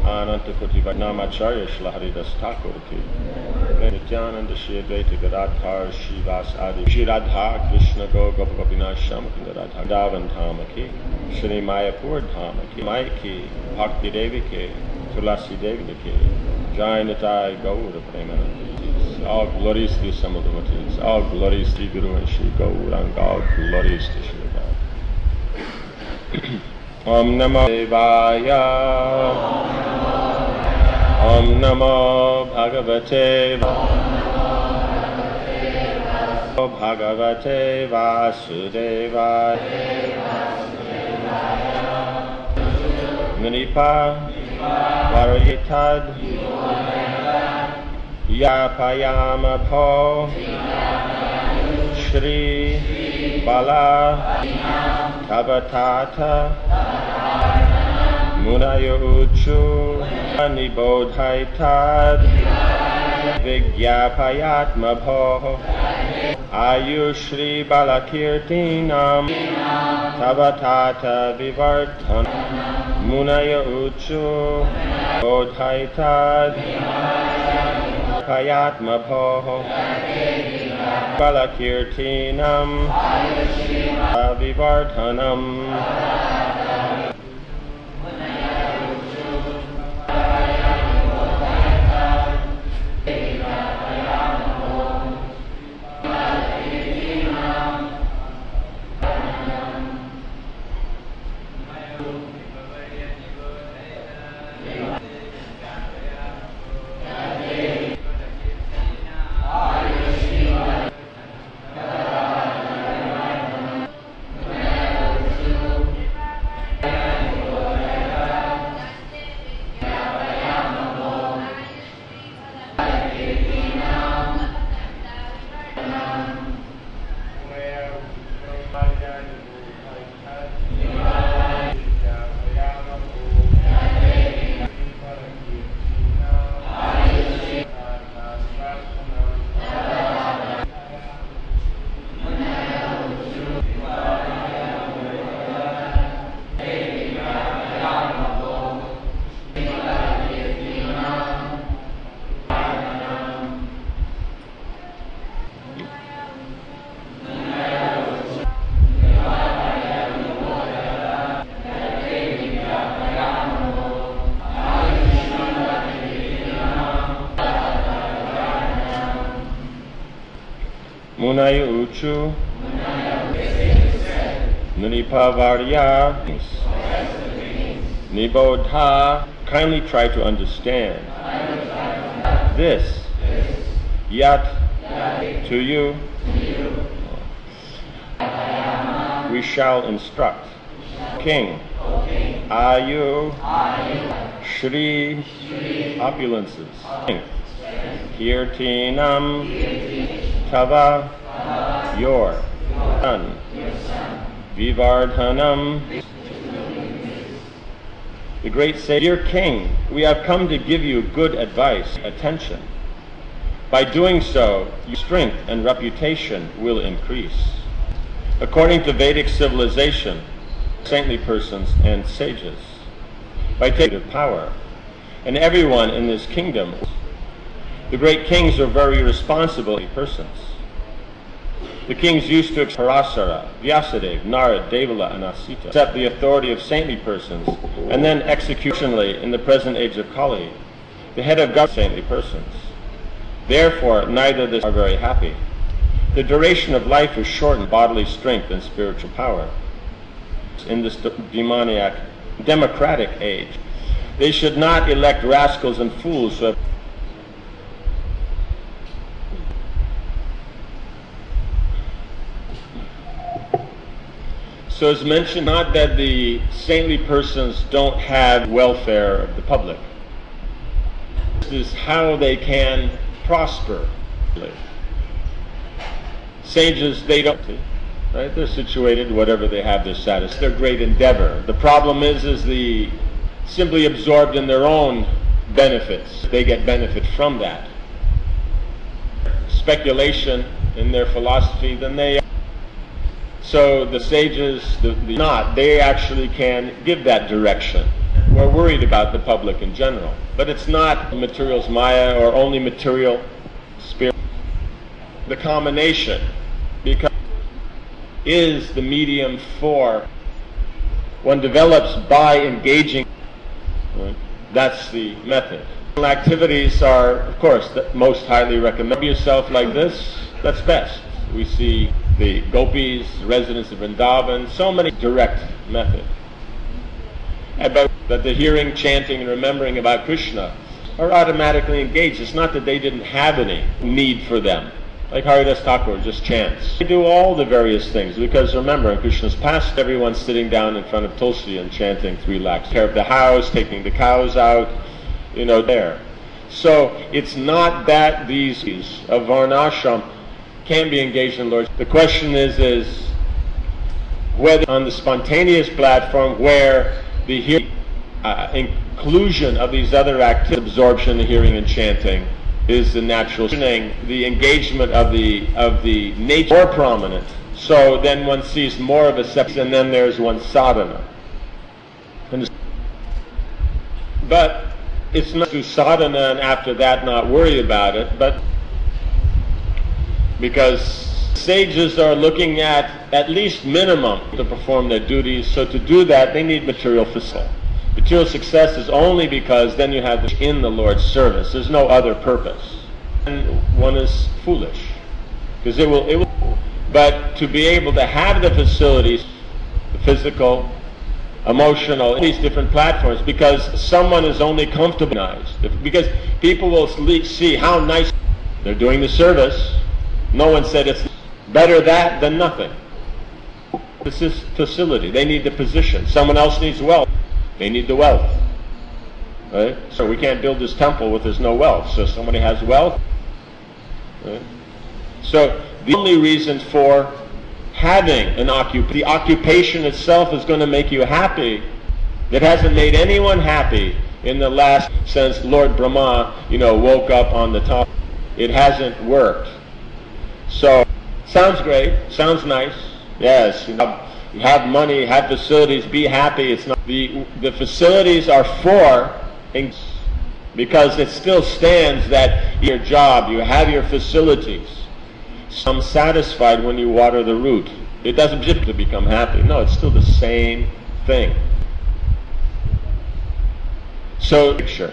Ananta Koti Namacharya Shri Haridas Thakur ki, Nityananda Shri Advaita Gadadhar Shivas Adi Shri Radha Krishna Gopa Gopinath Shamakunda Radha Davan Dhama ki, Shri Mayapur Dhama ki, Maiki Bhakti Devi ki, Tulasi Devi ki, Jai Nitai Gaura Premanandi. All glories to the assembled devotees, all glories to Guru and Shri Gauranga, all glories to Shri God. Om Namo Devaya, Om Namo Bhagavate, Bhagavate Vasudevaya, Nanipa Varayitad, Yapayama Bho, Shri Bala Tavatata Munayo Uchu Nibodhaitad Vigyapayatma Bho Ayushri Balakirtinam Tavatata Vivardhan Munayo Uchu Bodhaitad Payatma Bho Balakirtinam Vivardhanam. Munaya Uchu Nunipavarya Nibodha. Kindly try to understand this. Yat to you we shall instruct. King Ayu Shri opulences. Kirtinam Tava your son. Vivardhanam. The great sage, dear king, we have come to give you good advice, attention. By doing so, your strength and reputation will increase. According to Vedic civilization, saintly persons and sages, by taking power, and everyone in this kingdom, the great kings are very responsible persons. The kings used to Parasara, Vyasadeva, Narad, Devala, and Asita, accept the authority of saintly persons, and then executionally, in the present age of Kali, the head of government saintly persons. Therefore, neither of these are very happy. The duration of life is shortened, bodily strength and spiritual power. In this democratic age, they should not elect rascals and fools who have So it's mentioned not that the saintly persons don't have welfare of the public. This is how they can prosper. Sages, they don't, right? They're situated, whatever they have, their status, their great endeavor. The problem is the simply absorbed in their own benefits. They get benefit from that. Speculation in their philosophy, then they So the sages, they actually can give that direction. we're worried about the public in general. But it's not materials Maya or only material spirit. The combination is the medium for one develops by engaging. Right? That's the method. Activities are, of course, the most highly recommended. Yourself like this, that's best. We see the gopis, residents of Vrindavan, so many direct methods. About that the hearing, chanting, and remembering about Krishna are automatically engaged. It's not that they didn't have any need for them. Like Haridas Thakur just chants. They do all the various things because remember, in Krishna's past, everyone's sitting down in front of Tulsi and chanting 3 lakhs. Care of the house, taking the cows out, there. So it's not that these of Varnashram can be engaged in Lord. The question is whether on the spontaneous platform where the inclusion of these other activities, absorption, the hearing and chanting, is the natural. The engagement of the nature more prominent. So then one sees more of a separation, and then there's one sadhana. But it's not do sadhana and after that not worry about it, but because sages are looking at least minimum to perform their duties, so to do that they need material success. Material success is only because then you have in the Lord's service. There's no other purpose. And one is foolish. Because it will, but to be able to have the facilities, the physical, emotional, these different platforms, because someone is only comfortable, because people will see how nice they're doing the service. No one said it's better that than nothing. This is facility. They need the position. Someone else needs wealth. They need the wealth. Right? So we can't build this temple if there's no wealth. So somebody has wealth. Right? So the only reason for having an occupation, the occupation itself is going to make you happy. It hasn't made anyone happy in the last, since Lord Brahma, woke up on the top. It hasn't worked. So, sounds great, sounds nice. Yes, you have money, have facilities, be happy. It's not the facilities are for, because it still stands that your job, you have your facilities. I'm satisfied when you water the root. It doesn't just to become happy. No, it's still the same thing. So, picture.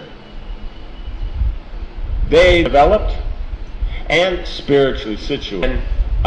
They developed and spiritually situated.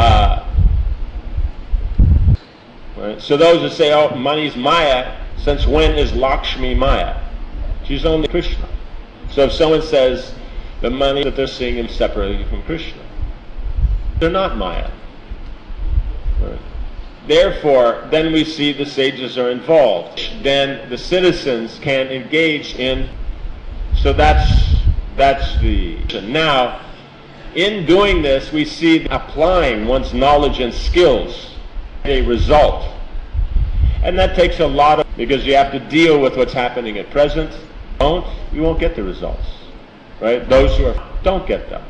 Right? So those who say, oh, money's Maya, since when is Lakshmi Maya? She's only Krishna. So if someone says the money that they're seeing is separated from Krishna, they're not Maya. Right? Therefore, then we see the sages are involved. Then the citizens can engage in, so that's the, now, in doing this, we see applying one's knowledge and skills a result. And that takes a lot of, because you have to deal with what's happening at present. You won't get the results. Right? Those who don't get them.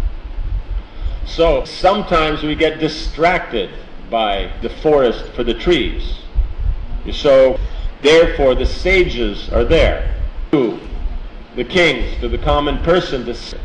So sometimes we get distracted by the forest for the trees. So therefore the sages are there. To the kings, to the common person,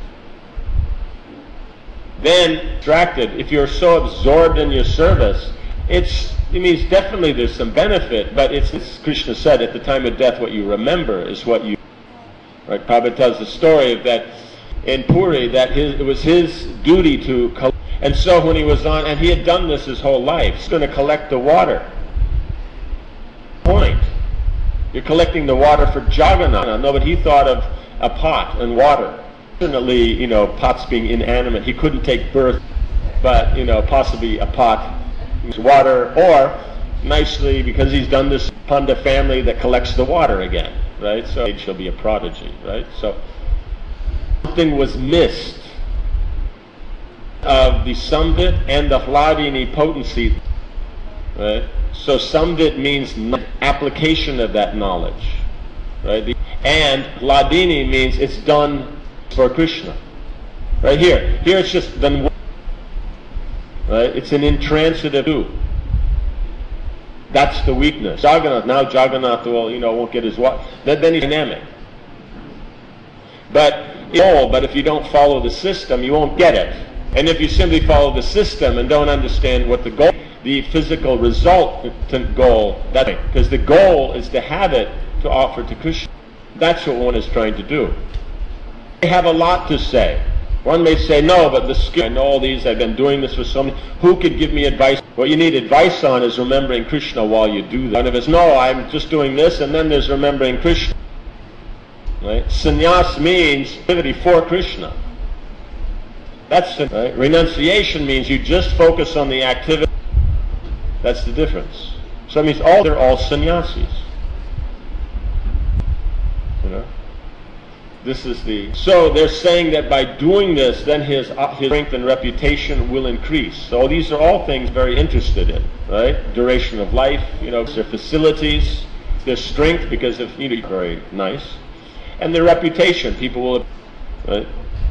then distracted. If you're so absorbed in your service, it means definitely there's some benefit, but it's, as Krishna said, at the time of death what you remember is what you, right? Prabhupada tells the story of that in Puri, that it was his duty to collect, and so when he was on, and he had done this his whole life, he's going to collect the water. Point. You're collecting the water for Jagannath. No, but he thought of a pot and water. Fortunately, pots being inanimate, he couldn't take birth, but, possibly a pot, water, or nicely, because he's done this, Panda family that collects the water again, right? So he'll be a prodigy, right? So something was missed of the Samvit and the Hladini potency, right? So Samvit means application of that knowledge, right? And Hladini means it's done for Krishna. Right here it's just done. Right? It's an intransitive do. That's the weakness. Jagannath won't get his wife. Then he's dynamic. But if you don't follow the system, you won't get it. And if you simply follow the system and don't understand what the physical resultant goal, because the goal is to have it to offer to Krishna. That's what one is trying to do. They have a lot to say. One may say, no, but the skill, I know all these, I've been doing this for so many, who could give me advice? What you need advice on is remembering Krishna while you do that. And if it's, no, I'm just doing this, and then there's remembering Krishna. Right? Sannyas means activity for Krishna. That's right? Renunciation means you just focus on the activity. That's the difference. So that means they're all sannyasis. So they're saying that by doing this, then his strength and reputation will increase. So these are all things very interested in, right? Duration of life, their facilities, their strength, because of very nice, and their reputation. People will, right?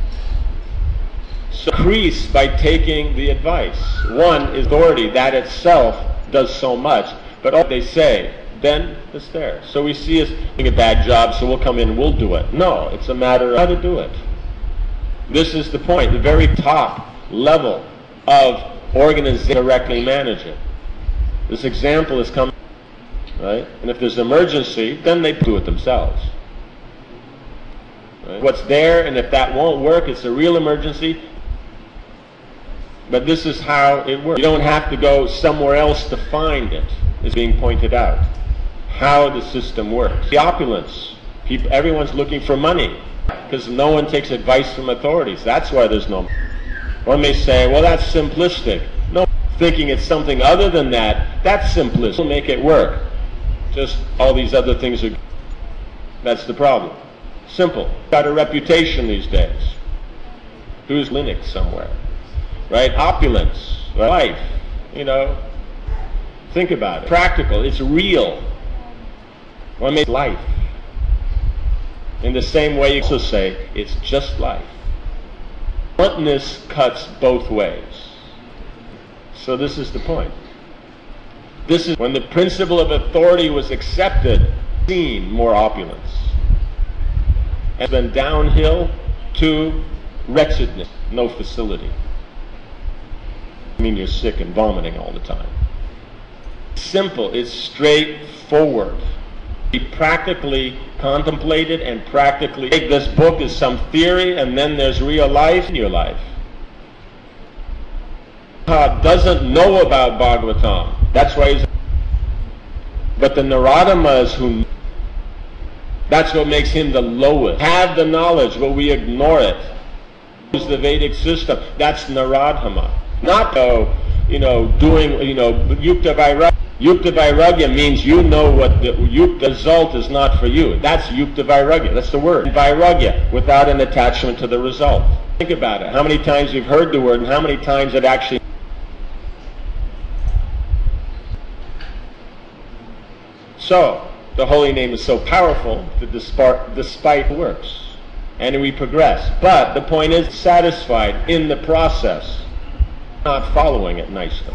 So increase by taking the advice. One is authority. That itself does so much, but all they say, then it's there. So we see us doing a bad job, so we'll come in and we'll do it. No, it's a matter of how to do it. This is the point. The very top level of organization directly manage it. This example is coming, right? And if there's an emergency, then they do it themselves. Right? What's there, and if that won't work, it's a real emergency. But this is how it works. You don't have to go somewhere else to find it. It's being pointed out. How the system works. The opulence. Everyone's looking for money because no one takes advice from authorities. That's why there's no money. One may say, well, that's simplistic. No, thinking it's something other than that, that's simplistic. We'll make it work. Just all these other things are... That's the problem. Simple. Got a reputation these days. Who's Linux somewhere? Right? Opulence. Right? Life. Think about it. Practical. It's real. One makes life. In the same way you also say, it's just life. Bluntness cuts both ways. So this is the point. This is when the principle of authority was accepted, seen more opulence. And then downhill to wretchedness, no facility. I mean, you're sick and vomiting all the time. Simple, it's straightforward. Be practically contemplated and practically take this book as some theory, and then there's real life in your life. Doesn't know about Bhagavatam. That's why he's... But the Naradamas who... That's what makes him the lowest. Have the knowledge, but we ignore it. Use the Vedic system. That's Naradhama. Not, doing, Yukta Vairagya. Yukta Vairagya means you know what the result is not for you. That's Yukta Vairagya. That's the word. Vairagya, without an attachment to the result. Think about it. How many times you've heard the word and how many times it actually... So, the holy name is so powerful that despite works. And we progress. But the point is, satisfied in the process, not following it nicely.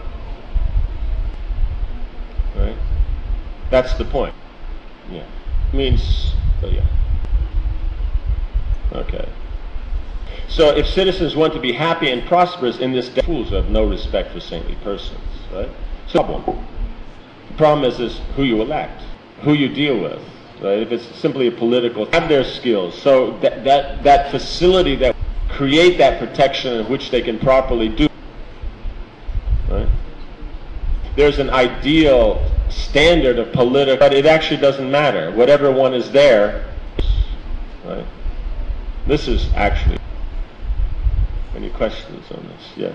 Right? That's the point. Yeah. Means, yeah. Okay. So if citizens want to be happy and prosperous in this day, fools who have no respect for saintly persons, right? So the problem is who you elect, who you deal with, right? If it's simply a political, have their skills. So that facility that create that protection in which they can properly do, right? There's an ideal standard of political, but it actually doesn't matter. Whatever one is there, right? This is actually... Any questions on this? Yeah.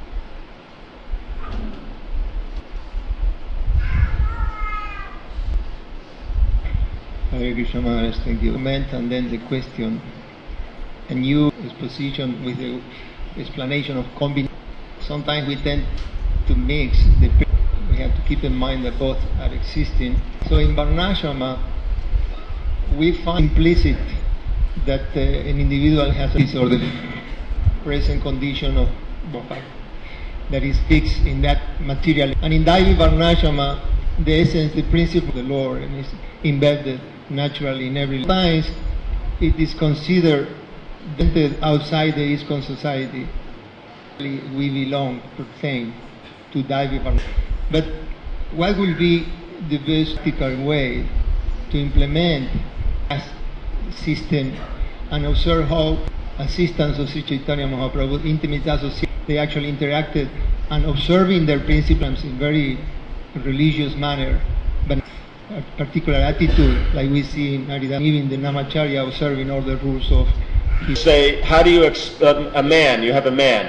Hare Krishna Maharaj, thank you. Comment and then the question. A new exposition with the explanation of combination. Sometimes we tend to mix the... We have to keep in mind that both are existing. So in Varnashrama, we find implicit that an individual has this or the present condition of that is fixed in that material. And in Daivi Varnashrama, the essence, the principle of the Lord, and is embedded naturally in every life. It is considered outside the ISKCON society. We belong to thing, to Daiva. But what will be the best practical way to implement a system and observe how assistants of Sri Chaitanya Mahaprabhu, intimate associates, they actually interacted and observing their principles in very religious manner, but a particular attitude, like we see in Haridasa, even the Namacharya observing all the rules of his. Say, how do you, a man, you have a man,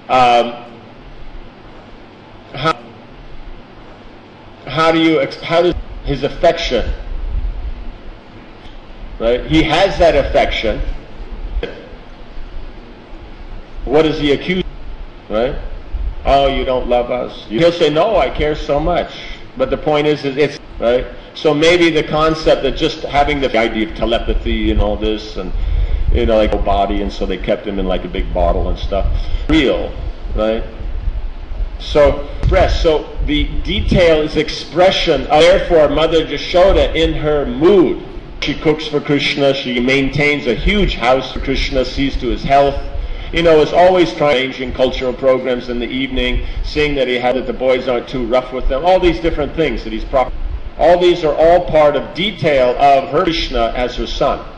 how does his affection, right? He has that affection. What does he accuse, right? Oh, you don't love us. He'll say, no, I care so much. But the point is it's, right? So maybe the concept that just having the idea of telepathy and all this, and, you know, like a body, and so they kept him in like a big bottle and stuff. Real, right? So, so the detail is expression of, therefore, Mother Yashoda in her mood. She cooks for Krishna, she maintains a huge house for Krishna, sees to his health. You know, is always arranging cultural programs in the evening, seeing that that the boys aren't too rough with them, all these different things that he's proper. All these are all part of detail of her Krishna as her son.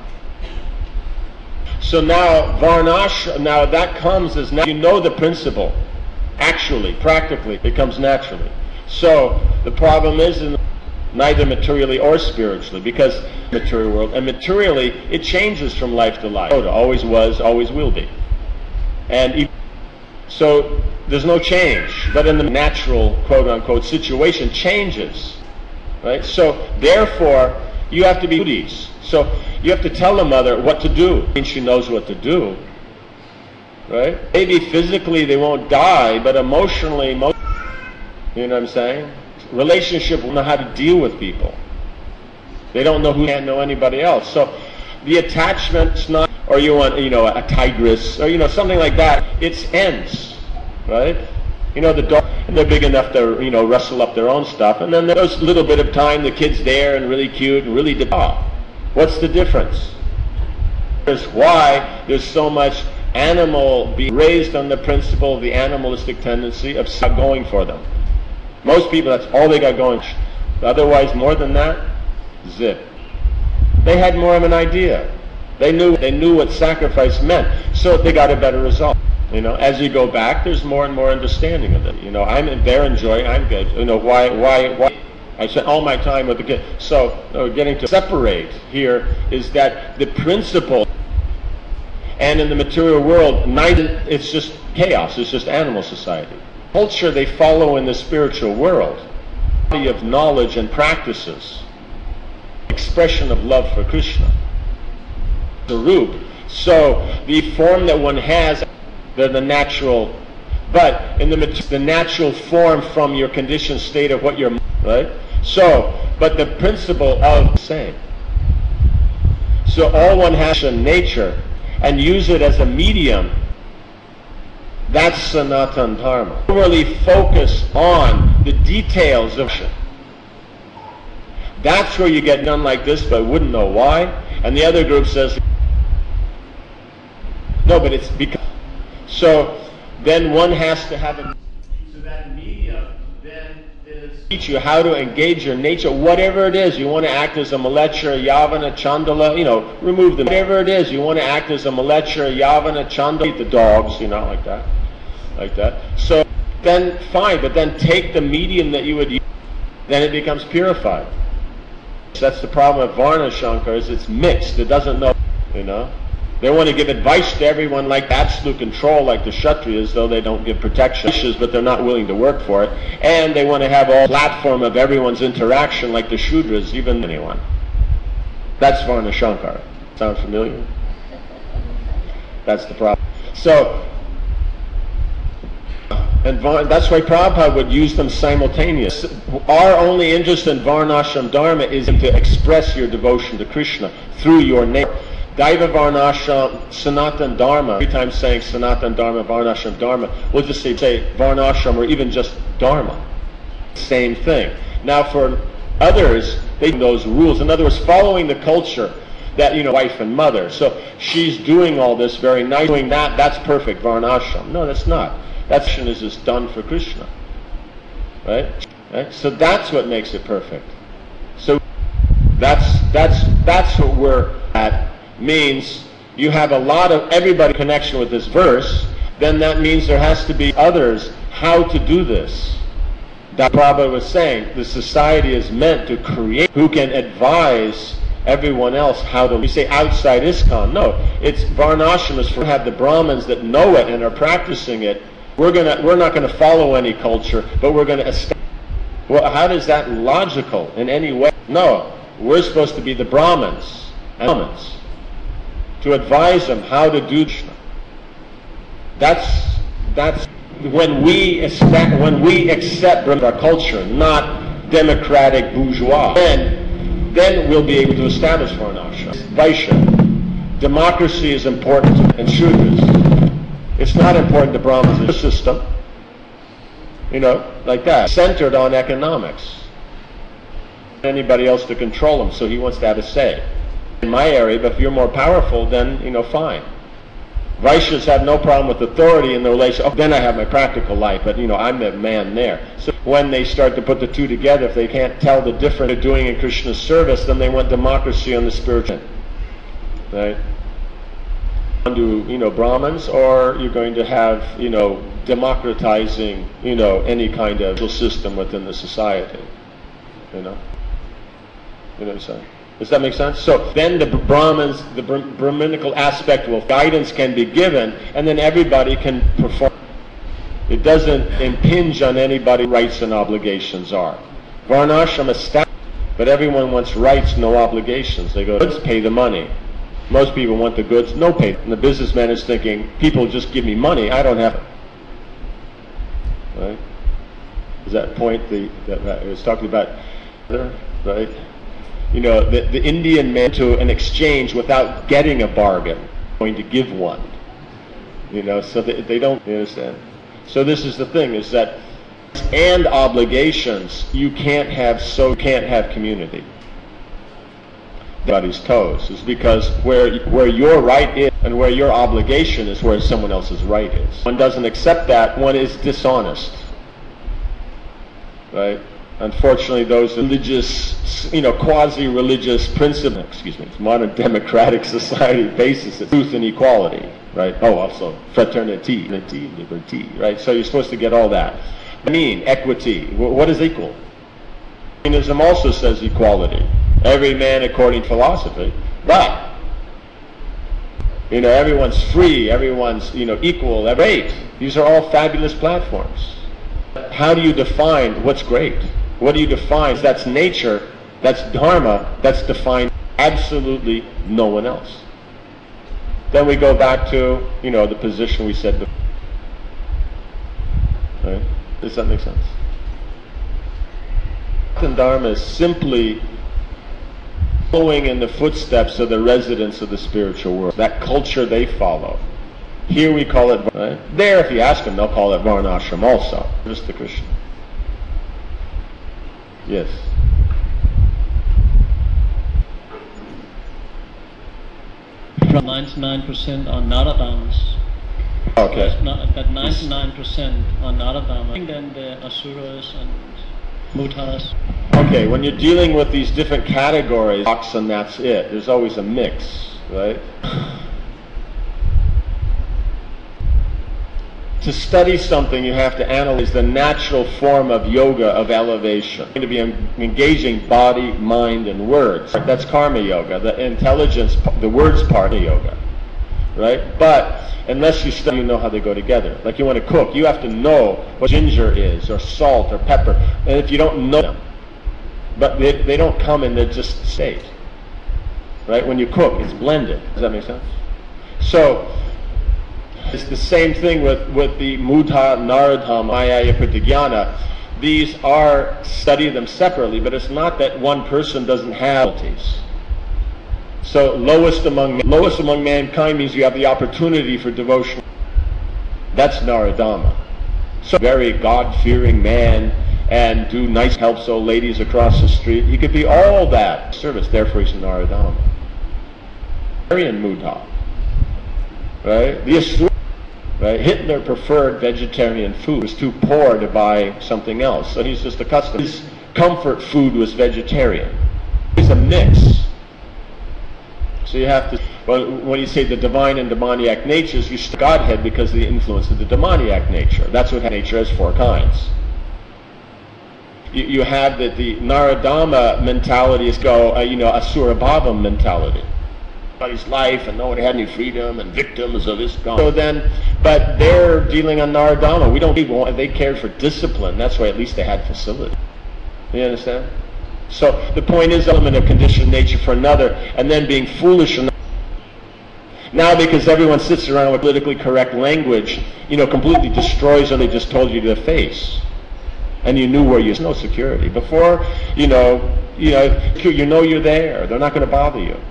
So now Varnashram, now that comes as now you know the principle. Actually, practically, it comes naturally. So the problem is neither materially or spiritually, because material world, and materially it changes from life to life. It always was, always will be. And so there's no change, but in the natural quote-unquote situation changes, right? So therefore you have to be duties. So you have to tell the mother what to do, and she knows what to do, right? Maybe physically they won't die, but emotionally, you know what I'm saying? Relationship will know how to deal with people. They don't know who can't know anybody else. So the attachment's not, or you want, you know, a tigress, or, you know, something like that. It ends, right? You know, the dog, and they're big enough to, you know, rustle up their own stuff, and then there's a little bit of time, the kid's there and really cute and really what's the difference? There's why there's so much animal being raised on the principle of the animalistic tendency of going for them. Most people, that's all they got going. Otherwise, more than that, zip. They had more of an idea. They knew what sacrifice meant, so they got a better result. You know, as you go back, there's more and more understanding of it. You know, they're enjoying, I'm good. You know, why? I spent all my time with the kid. So, getting to separate here is that the principle, and in the material world, it's just chaos. It's just animal society. Culture they follow in the spiritual world, body of knowledge and practices, expression of love for Krishna. The root. So the form that one has, the natural, but in the natural form from your conditioned state of what you're, right? So, but the principle of the same. So all one has in nature and use it as a medium. That's Sanatana Dharma. Really focus on the details of it. That's where you get done like this, but wouldn't know why. And the other group says, no, but it's because. So then one has to have a. So that medium then is teach you how to engage your nature, whatever it is. You want to act as a Malechara, Yavana, Chandala, you know, remove them. Whatever it is, you want to act as a Malechara, Yavana, Chandala, eat the dogs, you know, like that. Like that. So then fine, but then take the medium that you would use, then it becomes purified. So that's the problem of Varna Shankar, is it's mixed. It doesn't know, you know. They want to give advice to everyone like absolute control, like the Kshatriyas, though they don't give protection, but they're not willing to work for it. And they want to have all platform of everyone's interaction like the Shudras, even anyone. That's Varna Shankar. Sound familiar? That's the problem. So, and that's why Prabhupada would use them simultaneous. Our only interest in Varnashram Dharma is to express your devotion to Krishna through your nature. Daiva Varnashram, Sanatana Dharma, every time saying Sanatana Dharma, Varnashram Dharma, we'll just say Varnashram or even just Dharma. Same thing. Now for others, they those rules. In other words, following the culture that, wife and mother. So she's doing all this very nice, doing that, that's perfect, varnashram. No, that's not. That is just done for Krishna. Right? So that's what makes it perfect. So that's what we're at. Means you have a lot of everybody connection with this verse, then that means there has to be others how to do this. That Prabhupada was saying, the society is meant to create who can advise everyone else how to. We say outside ISKCON. No, it's varnashramas for have the Brahmins that know it and are practicing it. We're not gonna follow any culture, but we're gonna establish. Well, how is that logical in any way? No, we're supposed to be the Brahmins to advise them how to do. That's when we accept our culture, not democratic bourgeois. Then we'll be able to establish varnashram. Vaishya. Democracy is important to Shudras. It's not important to Brahmins. It's a system, like that, centered on economics. Anybody else to control him, so he wants to have a say. In my area, but if you're more powerful, then, fine. Vaishyas have no problem with authority in the relation. Oh, then I have my practical life, but I'm the man there. So when they start to put the two together, if they can't tell the difference they're doing in Krishna's service, then they want democracy on the spiritual, right? To Brahmins, or you're going to have democratizing any kind of system within the society. You know what I'm saying? Does that make sense? So then the Brahmins, the Brahminical aspect guidance can be given, and then everybody can perform. It doesn't impinge on anybody's rights and obligations are. Varnashram established, but everyone wants rights, no obligations. They go, goods, pay the money. Most people want the goods, no pay. And the businessman is thinking, people just give me money, I don't have it. Right? Is that point that I was talking about? Right? The Indian man to an exchange without getting a bargain, going to give one. So they don't understand. So this is the thing, is that and obligations, you can't have community. Everybody's toes is because where your right is and where your obligation is where someone else's right is. One doesn't accept that, one is dishonest. Right? Unfortunately, those religious, quasi-religious principles, modern democratic society basis is truth and equality, right? Oh, also fraternity, liberty, right? So you're supposed to get all that. Equity. What is equal? Communism also says equality. Every man according to philosophy, but everyone's free, everyone's equal. Great. These are all fabulous platforms. How do you define what's great? What do you define? That's nature, that's dharma, that's defined absolutely no one else. Then we go back to, the position we said before. Right? Does that make sense? Dharma is simply following in the footsteps of the residents of the spiritual world. That culture they follow. Here we call it, right? There, if you ask them, they'll call it varnashram also. Just the Krishna. Yes. From 99% are Naradamas. Okay. That 99% are Naradamas. And then the Asuras and Mutas. Okay, when you're dealing with these different categories, and that's it. There's always a mix, right? To study something, you have to analyze the natural form of yoga, of elevation. You're going to be engaging body, mind, and words. That's karma yoga, the intelligence, the words part of yoga, right? But unless you study, you know how they go together. Like you want to cook, you have to know what ginger is, or salt, or pepper. And if you don't know them, but they don't come in their just state, right? When you cook, it's blended. Does that make sense? So it's the same thing with the Mudha, Naradham, Mayaya, Pratyajnana. These are, study them separately, but it's not that one person doesn't have qualities. So lowest among mankind means you have the opportunity for devotion. That's Naradama. So very God-fearing man, and do nice helps old ladies across the street. He could be all that service. Therefore, he's a Naradama. Aryan Buddha, right? The Asura, right? Hitler preferred vegetarian food. It was too poor to buy something else, so he's just accustomed. His comfort food was vegetarian. It's a mix. So you have to, when you say the divine and demoniac natures, you start Godhead because of the influence of the demoniac nature. That's what nature has 4 kinds. You had the Naradama mentality is Asura Bhava mentality. His life and nobody had any freedom and victims of his God. So then, but they're dealing on Naradama. They cared for discipline. That's why at least they had facility. You understand? So the point is element of conditioned nature for another, and then being foolish enough. Now because everyone sits around with politically correct language, completely destroys what they just told you to the face. And you knew where there's no security. Before, you know you're there. They're not going to bother you.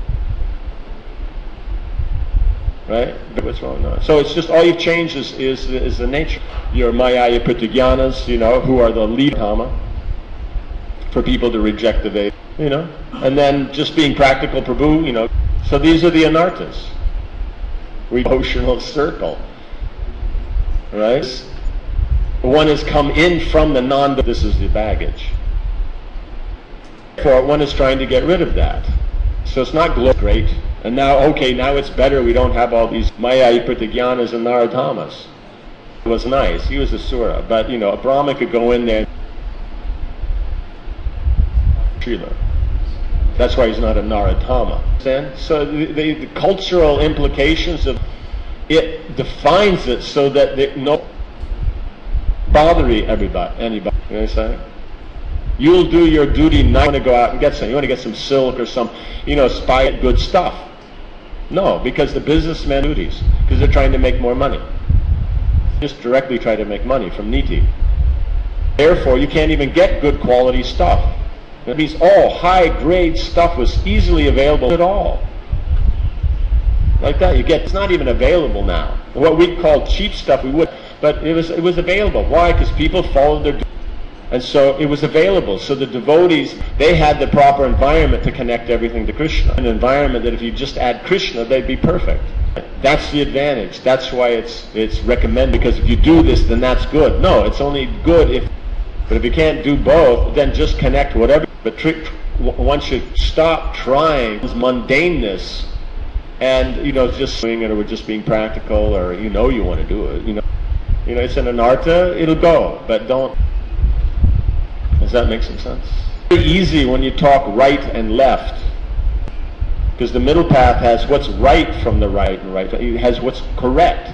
Right? But what's wrong now? So it's just all you've changed is the nature. Your Mayaya Pritagyanas, who are the lead Dhamma, for people to reject the Veda, and then just being practical Prabhu, So these are the anarthas. Emotional circle. Right? One has come in from the this is the baggage. For one is trying to get rid of that. So it's not great. And now it's better we don't have all these Maya Pritagyanas and Naradhamas. It was nice. He was a Sura. But, a Brahma could go in there. Srila. That's why he's not a Naradhama. So the cultural implications of it defines it so that bothering anybody. You know what I'm saying? You'll do your duty, not want to go out and get some. You want to get some silk or some, spy good stuff. No, because the businessmen duties, because they're trying to make more money. Just directly try to make money from Niti. Therefore, you can't even get good quality stuff. That means all high-grade stuff was easily available at all. Like that, it's not even available now. What we'd call cheap stuff, we would, but it was available. Why? Because people followed their duty. And so it was available. So the devotees, they had the proper environment to connect everything to Krishna. An environment that if you just add Krishna, they'd be perfect. That's the advantage. That's why it's recommended, because if you do this, then that's good. No, it's only good but if you can't do both, then just connect whatever. But one should stop trying this mundaneness and, just doing it or just being practical or you want to do it. It's an anartha, it'll go, but don't. Does that make some sense? It's very easy when you talk right and left, because the middle path has what's right from the right and right. It has what's correct.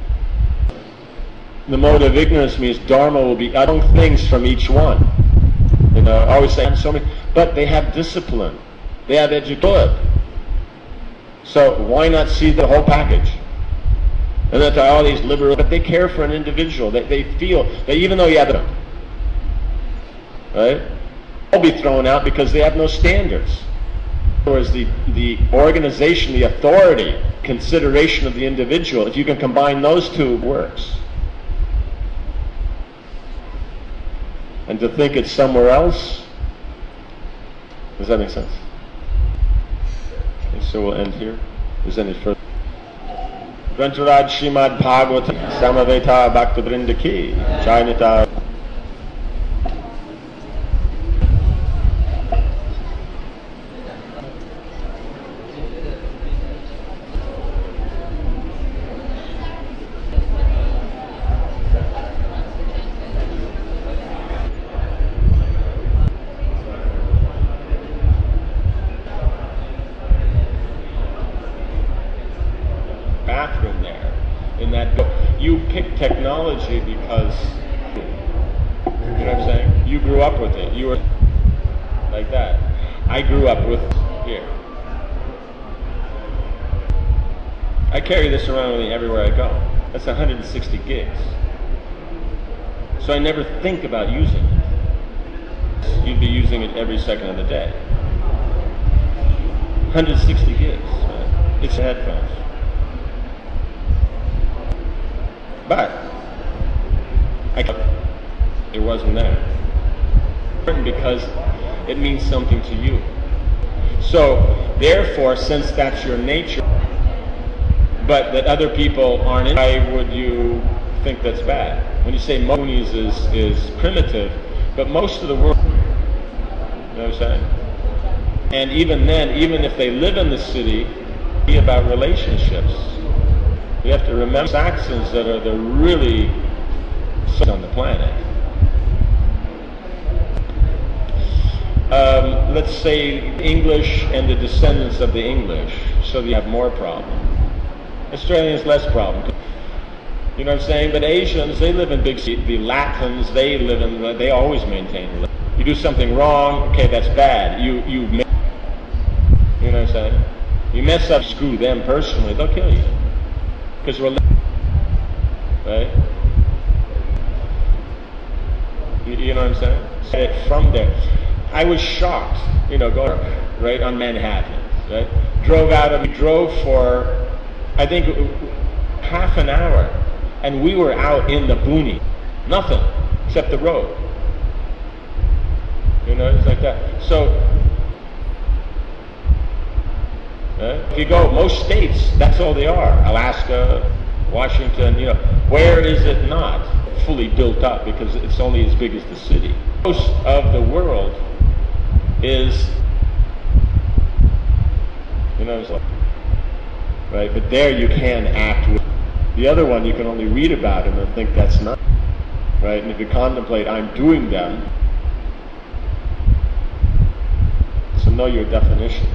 The mode of ignorance means Dharma will be other things from each one. I always say so many, but they have discipline, they have education. So why not see the whole package? And that all these liberal, but they care for an individual. They feel that even though you have them, right? They'll be thrown out because they have no standards. Whereas the organization, the authority, consideration of the individual, if you can combine those two, it works. And to think it's somewhere else, does that make sense? Okay, so we'll end here. Is there any further? Grantaraj Srimad Bhagavatam Samaveta Bhakta Vrinda Ki Jainita. Bathroom there in that you pick technology because you know what I'm saying, you grew up with it, you were like that. I grew up with here. I carry this around with me everywhere I go. That's 160 gigs, so I never think about using it. You'd be using it every second of the day. 160 gigs, right? It's headphones. But it wasn't there. because it means something to you. So, therefore, since that's your nature, but that other people aren't in, why would you think that's bad? When you say Moonies is primitive, but most of the world, you know what I'm saying? And even then, even if they live in the city, it's be about relationships. You have to remember Saxons that are the really on the planet. Let's say English and the descendants of the English, so you have more problem. Australians less problem. You know what I'm saying? But Asians, they live in big cities. The Latins, they always maintain. You do something wrong, okay, that's bad. You know what I'm saying? You mess up, screw them personally, they'll kill you. Because we're right? You know what I'm saying? So from there. I was shocked, going right on Manhattan, right? Drove for, I think, half an hour, and we were out in the boonies, nothing except the road. It's like that. So, if you go, most states, that's all they are. Alaska, Washington, where is it not fully built up because it's only as big as the city? Most of the world is, it's like, right? But there you can act with. The other one, you can only read about him and think that's not, right? And if you contemplate, I'm doing them, so know your definitions.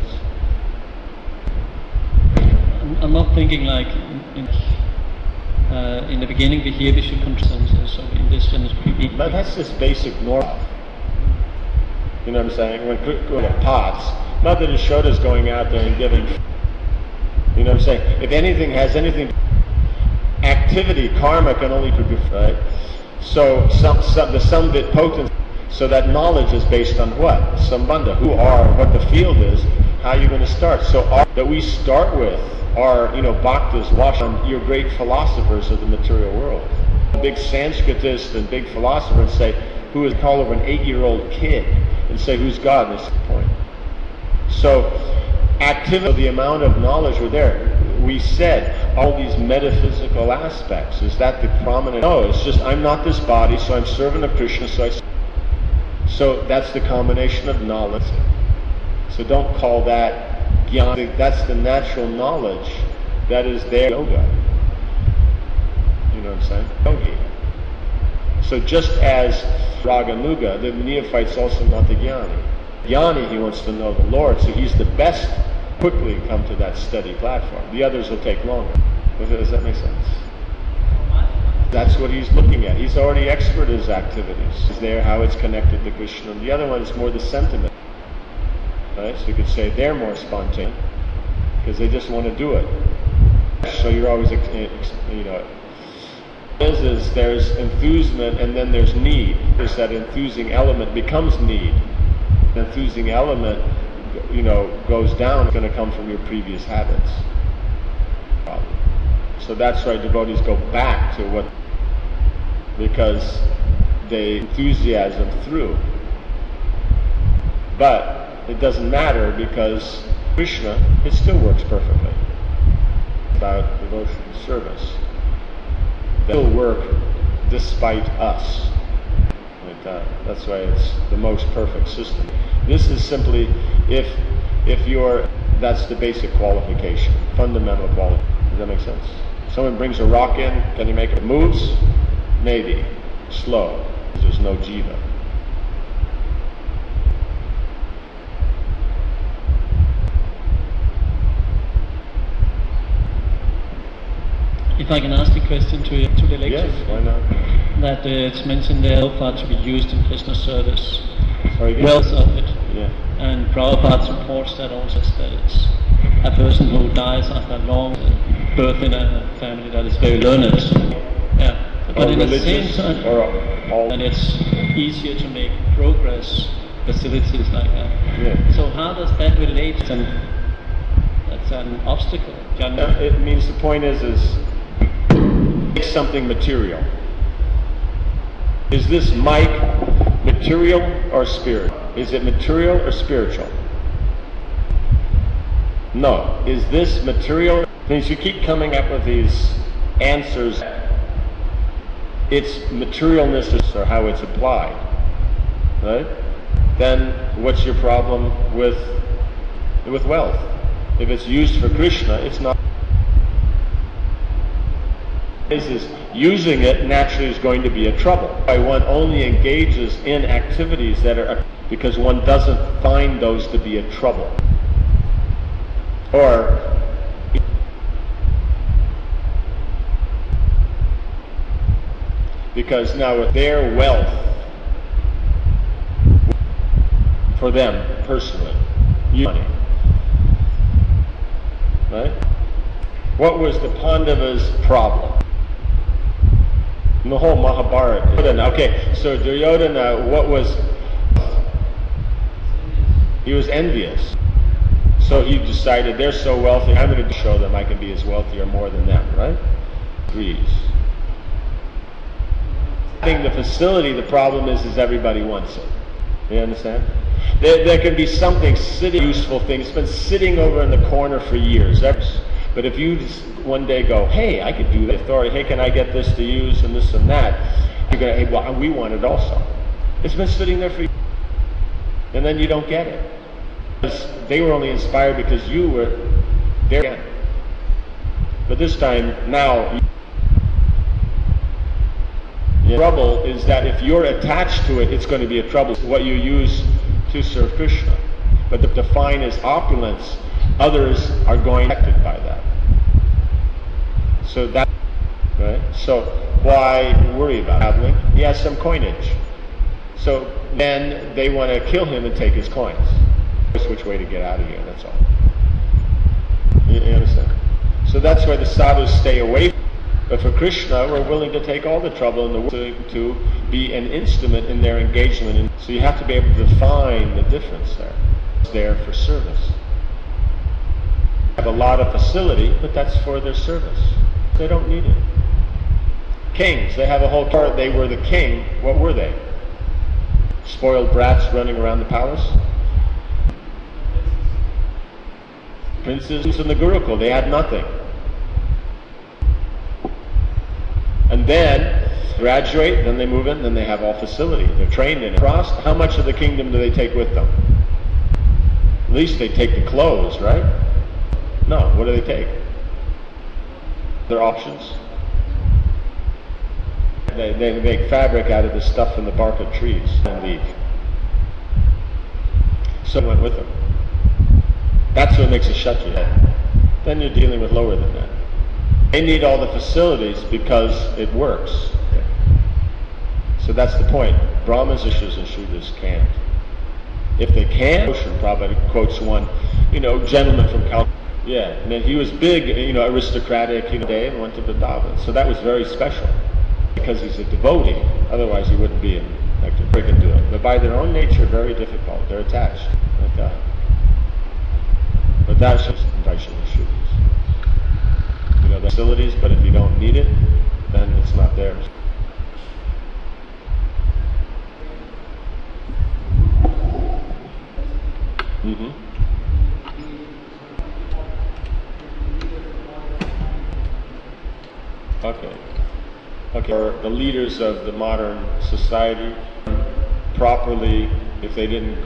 I'm not thinking like in the beginning we hear we should control so in this sense. But that's just basic normal. You know what I'm saying? When pots, not that Ashota's going out there and giving. You know what I'm saying? If anything has anything, activity, karma can only produce, right? So the Samvit potency. So that knowledge is based on what? Sambandha. Who are, what the field is, how you're going to start. So that we start with are, bhaktas, Vasham, your great philosophers of the material world. Big Sanskritist and big philosophers say, who would call over an 8-year-old kid and say, who's God? And that's the point. So, activity, the amount of knowledge were there. We said, all these metaphysical aspects, is that the prominent? No, it's just, I'm not this body, so I'm servant of Krishna, so that's the combination of knowledge. So don't call that jnana. That's the natural knowledge that is there. Yoga. You know what I'm saying? Yogi. So just as Raganuga, the neophyte's also not the jnani. Jnani, he wants to know the Lord, so he's the best quickly come to that steady platform. The others will take longer. Does that make sense? That's what he's looking at. He's already expert in his activities. Is there how it's connected to Krishna. The other one is more the sentiment. Right? So you could say they're more spontaneous because they just want to do it. So you're always, is there's enthusement and then there's need. There's that enthusing element becomes need. The enthusing element, goes down. It's going to come from your previous habits. So that's why devotees go back to what, because they enthusiasm through. But it doesn't matter because Krishna, it still works perfectly. About devotion and service. They will work despite us. Like that. That's why it's the most perfect system. This is simply if you're, that's the basic qualification, fundamental quality. Does that make sense? Someone brings a rock in, can you make it moves? Maybe. Slow. There's no jiva. If I can ask a question to the lecture. Yes, why not? That it's mentioned there, Prabhupada to be used in Krishna service. Sorry, again? Wealth of it. Yeah. And Prabhupada supports that also, that it's a person who dies after a long birth in a family that is very learned. Yeah. But in the same time, and it's easier to make progress facilities like that. Yeah. So how does that relate? That's an obstacle. It means the point is something material. Is this mic material or spiritual? Is it material or spiritual? No. Is this material? Means you keep coming up with these answers. It's materialness or how it's applied, right? Then what's your problem with wealth? If it's used for Krishna, it's not. Is using it naturally is going to be a trouble. Why one only engages in activities that are because one doesn't find those to be a trouble. Or because now with their wealth, for them personally, money, right? What was the Pandavas' problem? In the whole Mahabharata. Okay, so Duryodhana, what was? He was envious. So he decided, they're so wealthy, I'm going to show them I can be as wealthy or more than them, right? Agrees. Having the facility, the problem is everybody wants it. You understand? There can be something sitting, useful thing, it's been sitting over in the corner for years. But if you just one day go, hey, I could do the authority, hey, can I get this to use and this and that? You're going to, hey, well, we want it also. It's been sitting there for years. And then you don't get it. Because they were only inspired because you were there again. But this time, now, the trouble is that if you're attached to it, it's going to be a trouble. What you use to serve Krishna. But the define as opulence, others are going affected by that. So that, right? So why worry about traveling? He has some coinage. So then they want to kill him and take his coins. Just which way to get out of here, that's all. You understand? So that's why the sadhus stay away. But for Krishna, we're willing to take all the trouble in the world to be an instrument in their engagement. So you have to be able to define the difference there. It's there for service. Have a lot of facility, but that's for their service. They don't need it. Kings, they have a whole part. They were the king. What were they? Spoiled brats running around the palace? Princes in the Gurukul, they had nothing. And then graduate, then they move in, then they have all facility. They're trained in it. How much of the kingdom do they take with them? At least they take the clothes, right? No, what do they take? Their options. They make fabric out of the stuff from the bark of trees and leave. So went with them. That's what makes a Kshatriya. Then you're dealing with lower than that. They need all the facilities because it works. So that's the point. Brahmins, Rishis, and Shudras can't. If they can, Ocean probably quotes one, gentleman from Calcutta. Yeah, and then he was big, aristocratic, day and went to Vrindavan. So that was very special because he's a devotee. Otherwise, he wouldn't be like they can do it. But by their own nature, very difficult. They're attached like that. But that's just Vaishnava Shudras. The facilities, but if you don't need it, then it's not theirs. Okay. For the leaders of the modern society, properly, if they didn't,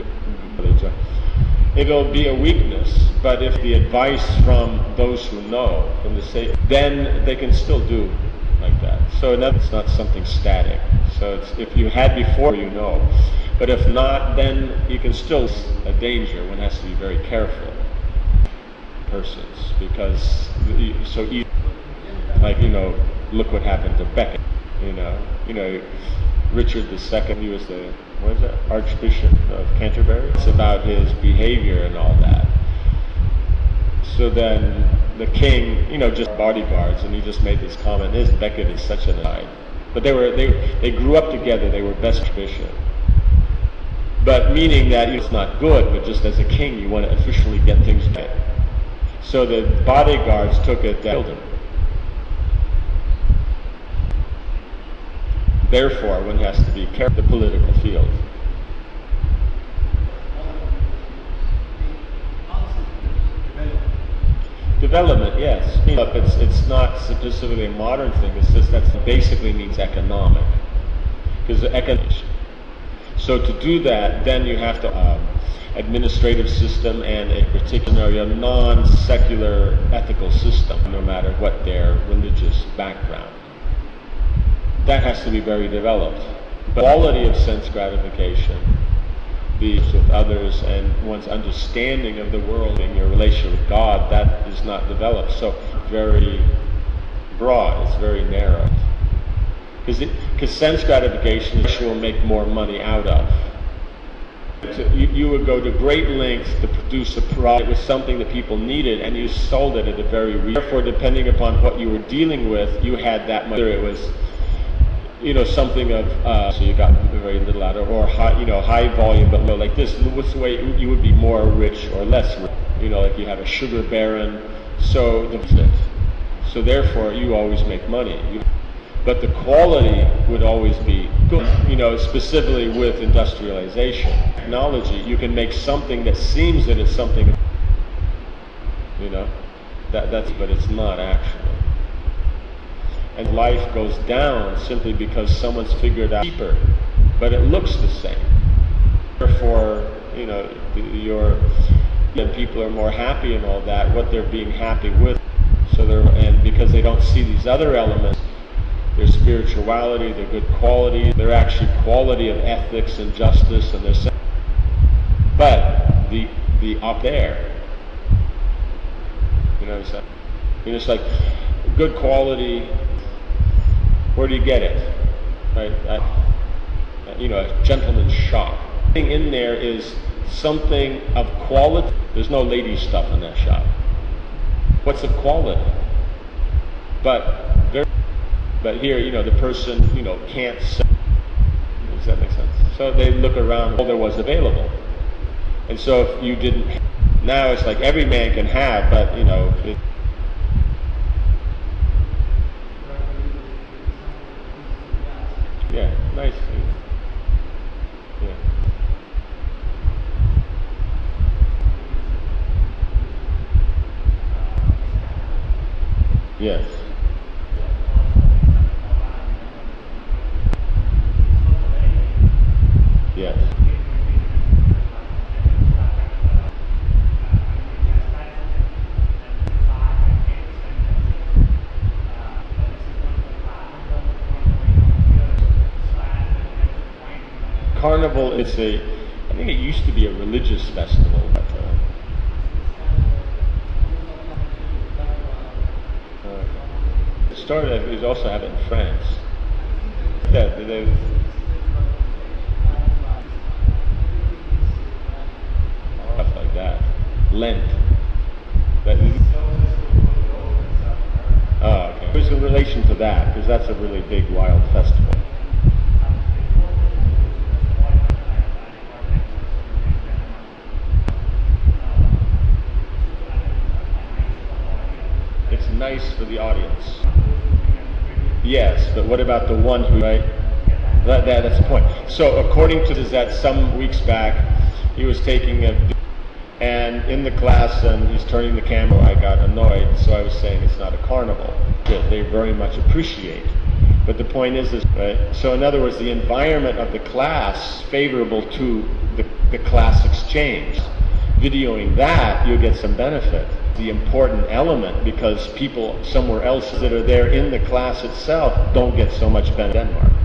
it'll be a weakness. But if the advice from those who know, from the state, then they can still do like that. So it's not something static. So it's, if you had before, But if not, then you can still a danger. One has to be very careful. Persons, because so easy. Like look what happened to Becket. Richard II. He was the Archbishop of Canterbury. It's about his behavior and all that. So then the king, just bodyguards, and he just made this comment. This Becket is such an aside. But they grew up together. They were best bishop. But meaning that it's not good, but just as a king, you want to officially get things done. So the bodyguards took it and killed him. Therefore, one has to be careful in the political field. development, yes. It's not specifically a modern thing. It's just that basically means economic, because so to do that, then you have to administrative system and a particular non-secular ethical system, no matter what their religious background. That has to be very developed. But quality of sense gratification, with others, and one's understanding of the world and your relationship with God, that is not developed. So very broad, it's very narrow. Because sense gratification you will make more money out of. You would go to great lengths to produce a product with something that people needed, and you sold it at a very therefore, depending upon what you were dealing with, you had that much. Whether it was something of so you got very little out of, or high volume but low, like this. What's the way you would be more rich or less rich? Like you have a sugar baron. So therefore you always make money. But the quality would always be good. Specifically with industrialization, technology, you can make something that seems that it's something. But it's not actually. And life goes down simply because someone's figured out cheaper, but it looks the same. Therefore, people are more happy and all that, what they're being happy with. And because they don't see these other elements, their spirituality, their good quality, their actually quality of ethics and justice, and their but the up there, what I'm saying? It's like good quality. Where do you get it? Right? A gentleman's shop. Thing in there is something of quality. There's no lady stuff in that shop. What's the quality? But here, the person, can't sell. Does that make sense? So they look around, all there was available. And so if you didn't, now it's like every man can have, but yeah, nice. Yeah. Yes. Yes. Carnival is I think it used to be a religious festival, but it started, we also have it in France. Yeah, stuff like that. Lent. Okay. There's a relation to that, because that's a really big, wild festival. It's nice for the audience. Yes, but what about the one who, right? That's the point. So according to that, some weeks back, he was taking and in the class, and he's turning the camera, I got annoyed, so I was saying it's not a carnival, that they very much appreciate. But the point is, right? So in other words, the environment of the class favorable to the class exchange. Videoing that, you'll get some benefit. The important element, because people somewhere else that are there in the class itself don't get so much benefit in Denmark.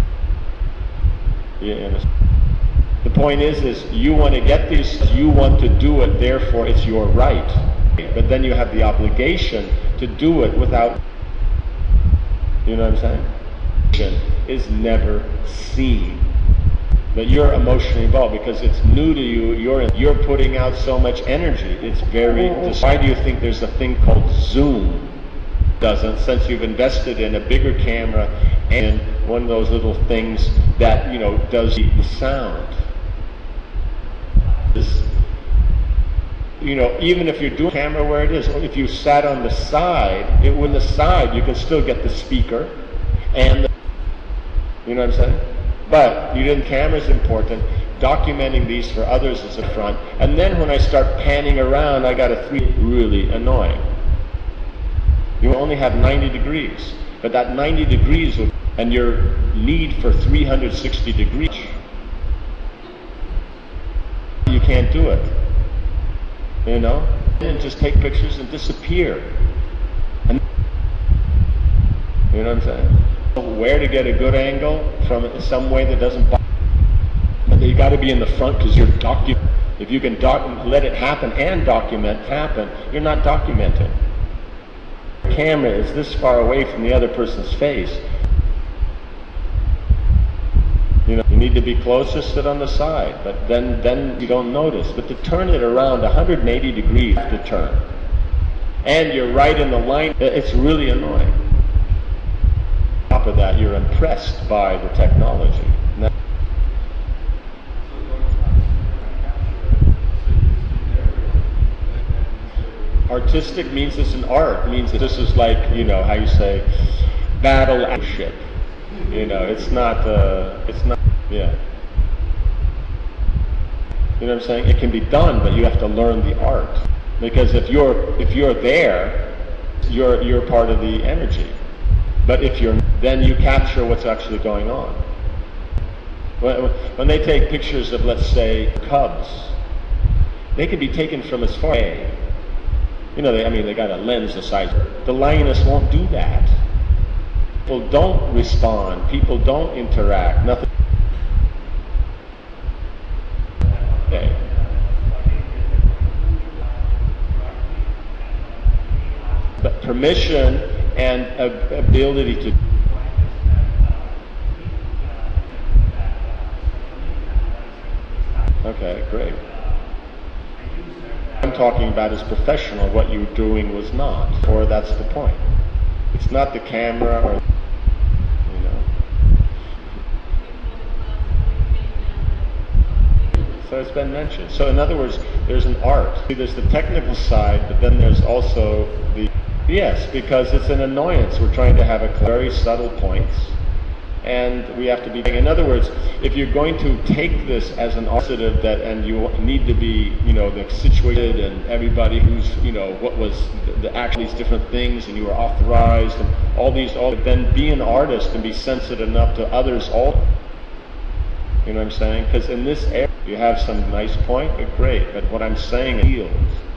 You understand? The point is you want to get these, you want to do it, therefore it's your right. But then you have the obligation to do it without, you know what I'm saying? Is never seen. But you're emotionally involved because it's new to you, you're putting out so much energy. It's very, why do you think there's a thing called Zoom? Doesn't, since you've invested in a bigger camera and one of those little things that, does the sound. This, even if you're doing camera where it is, or if you sat on the side, when the side, you can still get the speaker and you know what I'm saying? But camera's important. Documenting these for others is the front. And then when I start panning around, I got a really annoying. You only have 90 degrees, but that 90 degrees will, and your need for 360 degrees, you can't do it. You know? And just take pictures and disappear. And, you know what I'm saying? Where to get a good angle from some way that doesn't bother. But you got to be in the front because you're documenting. If you can let it happen and document happen, you're not documenting. The camera is this far away from the other person's face. You know, you need to be closer, sit on the side, but then you don't notice. But to turn it around 180 degrees to turn, and you're right in the line, it's really annoying. On top of that, you're impressed by the technology. Artistic means it's an art, means that this is like, you know, how you say, battle ship. You know, it's not, yeah. You know what I'm saying? It can be done, but you have to learn the art. Because if you're there, you're part of the energy. But if you're, then you capture what's actually going on. When they take pictures of, let's say, cubs, they can be taken from as far away. You know, they got a lens the size. The lioness won't do that. People don't respond. People don't interact. Nothing. Okay. But permission and ability to. Okay, great. I'm talking about as professional. What you were doing was not, or that's the point. It's not the camera, or you know. So it's been mentioned. So in other words, there's an art. See, there's the technical side, but then there's also the because it's an annoyance. We're trying to have a very subtle points. And we have to be, in other words, if you're going to take this as an positive that, and you need to be, you know, the situated and everybody who's, you know, what was the actual these different things, and you were authorized and all then be an artist and be sensitive enough to others all. You know what I'm saying? Because in this area, you have some nice point, but great. But what I'm saying is,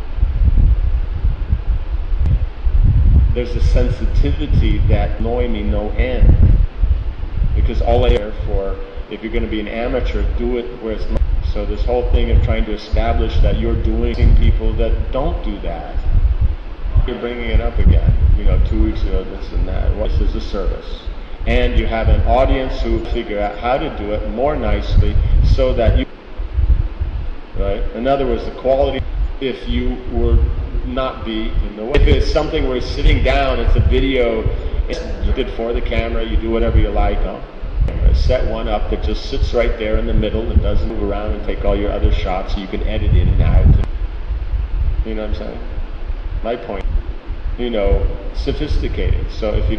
there's a sensitivity that annoy me no end. Because all I care for, if you're going to be an amateur, do it where it's not. So this whole thing of trying to establish that you're doing people that don't do that. You're bringing it up again. You know, 2 weeks ago, this and that. This is a service. And you have an audience who figure out how to do it more nicely so that you, right? In other words, the quality, if you were not be in the way. If it's something where it's sitting down, it's a video, you did for the camera, you do whatever you like. Set one up that just sits right there in the middle and doesn't move around and take all your other shots so you can edit in and out. You know what I'm saying? My point, you know, sophisticated. So if you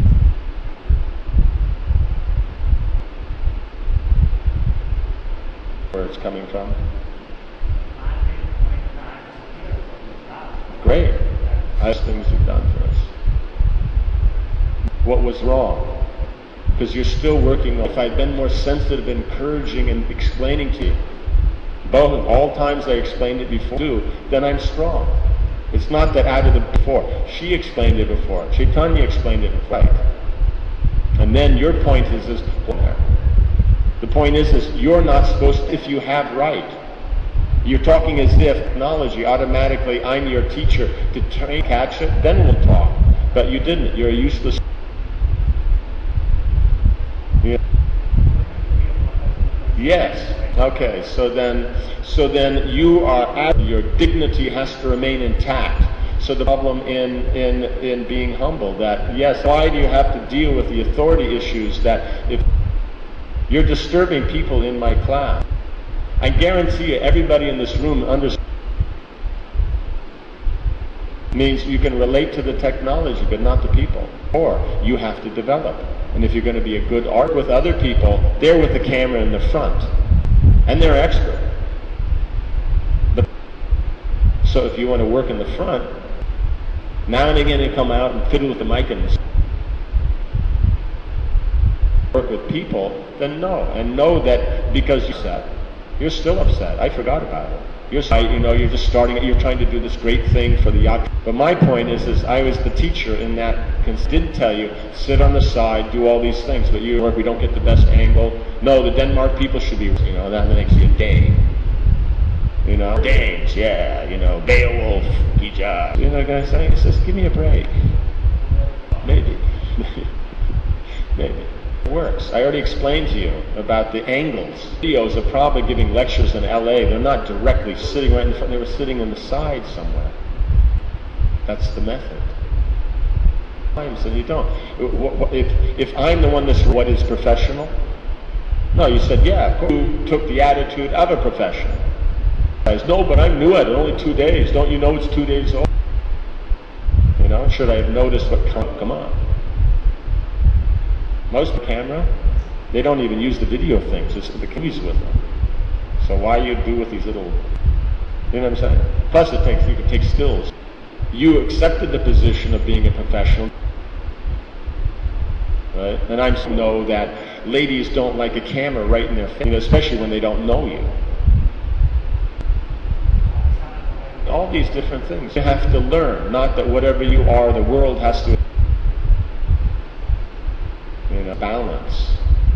where it's coming from. Great. Nice things you've done for us. What was wrong? Because you're still working. If I'd been more sensitive, encouraging, and explaining to you, both all times I explained it before, then I'm strong. It's not that out of the before. She explained it before. Chaitanya explained it before. And then your point is this. The point is you're not supposed to, if you have right. You're talking as if technology, automatically, I'm your teacher to catch it, then we'll talk. But you didn't. You're a useless. Yeah. Yes. Okay. So then you are. Your dignity has to remain intact. So the problem in being humble, that yes, why do you have to deal with the authority issues that if you're disturbing people in my class? I guarantee you, everybody in this room understands. Means you can relate to the technology, but not the people. Or you have to develop. And if you're going to be a good art with other people, they're with the camera in the front, and they're expert. But so if you want to work in the front, Now and again they come out and fiddle with the mic and work with people, then no. And know that because you're upset, you're still upset. I forgot about it. You're just starting, you're trying to do this great thing for the yacht. But my point is I was the teacher in that, didn't tell you, sit on the side, do all these things, but we don't get the best angle. No, the Denmark people should be, that makes you a Dane. Danes, yeah, Beowulf, good job. You know what I'm going to say? He says, give me a break. Maybe. Maybe. It works. I already explained to you about the angles. Videos are probably giving lectures in LA. They're not directly sitting right in front. They were sitting on the side somewhere. That's the method. And you don't. If I'm the one that's what is professional? No, you said, yeah, of course. You took the attitude of a professional. No, but I knew it. Only 2 days. Don't you know it's 2 days old? Should I have noticed what come on? Most of the camera, they don't even use the video things. It's the keys with them. So why you do with these little, you know what I'm saying? Plus you can take stills. You accepted the position of being a professional, right? And I know that ladies don't like a camera right in their face, especially when they don't know you. All these different things. You have to learn, not that whatever you are, the world has to balance.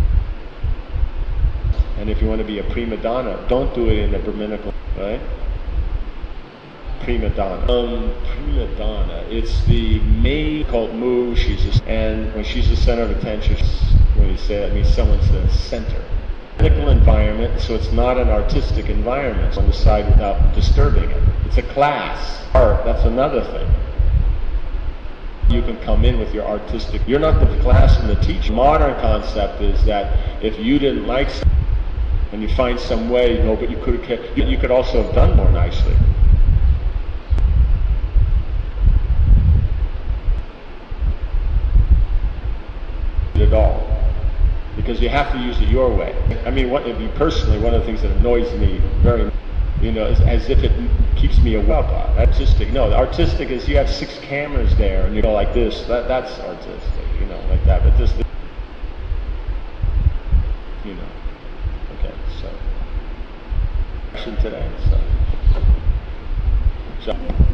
And if you want to be a prima donna, don't do it in a Brahminical, right? Prima donna. Prima donna. It's the maid called Mu. And when she's the center of attention, when you say that, it means someone's the center. Technical environment, so it's not an artistic environment on the side without disturbing it. It's a class. Art, that's another thing. You can come in with your artistic, you're not the class and the teacher. Modern concept is that if you didn't like something and you find some way, but you could also have done more nicely. At all. Because you have to use it your way. I mean, personally, one of the things that annoys me very much, is as if it keeps me awake. Artistic, no, the artistic is you have 6 cameras there and you go like this, that's artistic, like that, but this, okay, so, today, so.